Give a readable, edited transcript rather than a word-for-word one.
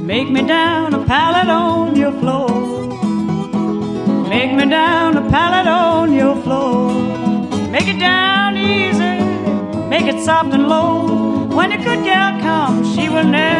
Make me down a pallet on your floor. Make me down a pallet on your floor. Make it down easy, make it soft and low. When the good gal comes, she will never